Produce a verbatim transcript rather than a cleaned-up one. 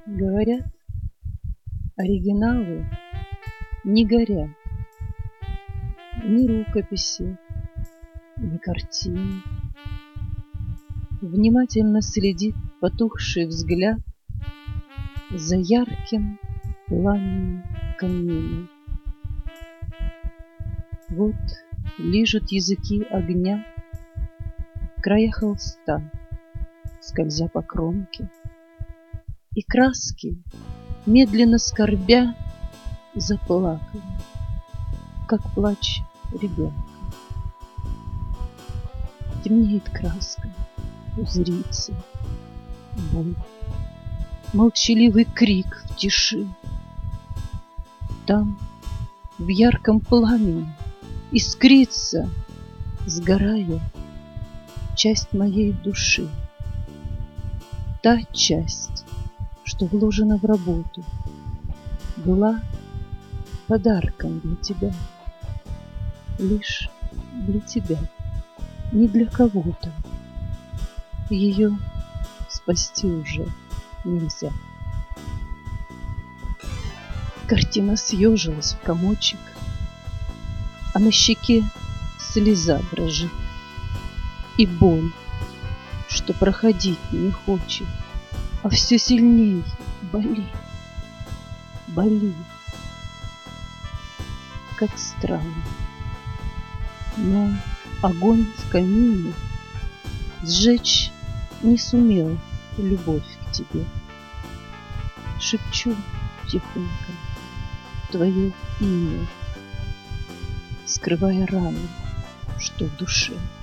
Говорят, оригиналы не горят. Ни рукописи, ни картины. Внимательно следит потухший взгляд за ярким пламенем камина. Вот лижут языки огня края холста, скользя по кромке, и краски, медленно скорбя, заплакали, как плач ребенка. Темнеет краска, пузырится боль, молчаливый крик в тиши. Там в ярком пламени искрится, сгорая, часть моей души. Та часть, что вложена в работу, была подарком для тебя, лишь для тебя, не для кого-то. Ее спасти уже нельзя. Картина съежилась в комочек, а на щеке слеза дрожит, и боль, что проходить не хочет, а все сильней болит, болит. Как странно, но огонь в камине сжечь не сумел любовь к тебе. Шепчу тихонько твое имя, скрывая рану, что в душе.